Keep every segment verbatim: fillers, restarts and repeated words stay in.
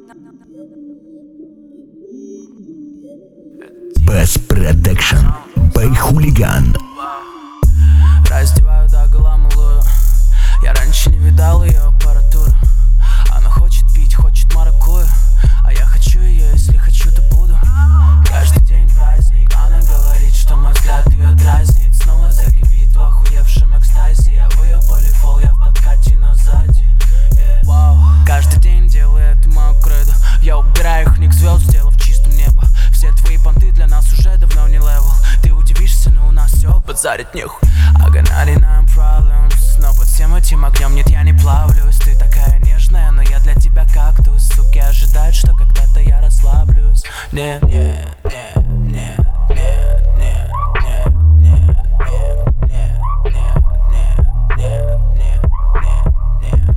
Bass Production by Хулиган. Раздеваю догола малую. Я раньше не видал ее аппаратуру. Она хочет пить, хочет маракую, а я хочу ее, если хочу, то буду. Каждый день праздник. Она говорит, что мой взгляд ее дразнит. Снова закипит в охуевшем экстазе. Я в ее полифол, я в подкате, но сзади. yeah. Wow. Каждый день делаю это мою кредо. Я убираю их ник звезд, сделав чистым небо. Все твои понты для нас уже давно не левел. Ты удивишься, но у нас все базарить нехуй. I got ninety-nine problems. Но под всем этим огнем нет, я не плавлюсь. Ты такая нежная, но я для тебя кактус. Суки ожидают, что когда-то я расслаблюсь. Нет, нет, нет, нет, нет, нет, нет, нет, нет, нет, нет, нет, нет, нет.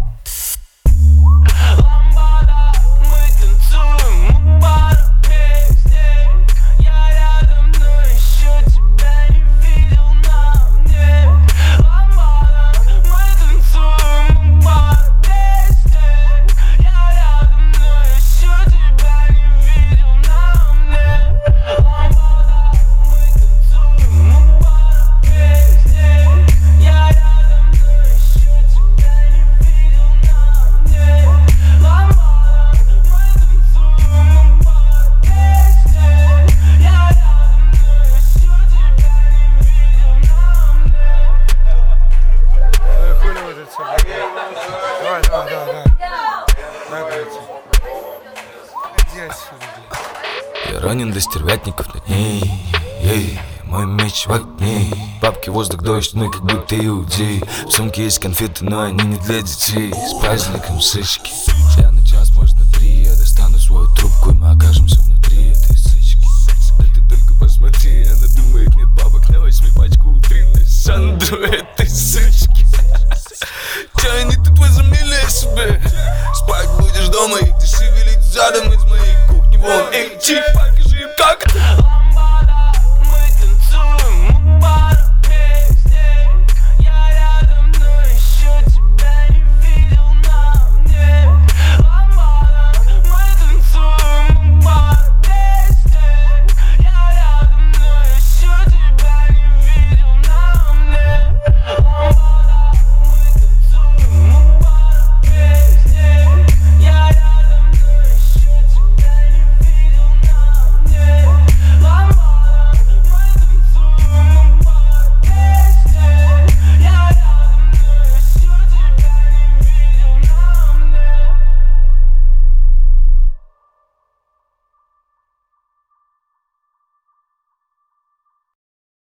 Ламбада, мы танцуем у бара вместе. Я рядом, но еще тебя не видел на мне. Ламбада, мы танцуем у бара вместе. Я рядом, но еще тебя не видел на мне. Ламбада, мы танцуем у бара вместе. Я рядом, но еще тебя не видел на мне. Ламбада, мы танцуем у бара вместе. Я рядом, но еще тебя не видел на мне. Ну и хули вот это все. Давай, давай, давай, давай. Давай, давайте. Иди отсюда, блядь. Я ранен до стервятников на дней. Ей, мой меч в огне. Бабки, воздух, дождь, мы как будто иудеи. В сумке есть конфеты, но они не для детей. С праздником сычки. Я на час, может на три. Я достану свою трубку, и мы окажемся внутри этой сычки. Да ты только посмотри, она думает, нет бабок, на возьми пачку утренней Сандру этой сычки. Че они тут возомнили о себе? Спать будешь дома, и ты шевелить задом из моей кухни. Вон, эй, чип, покажи им как.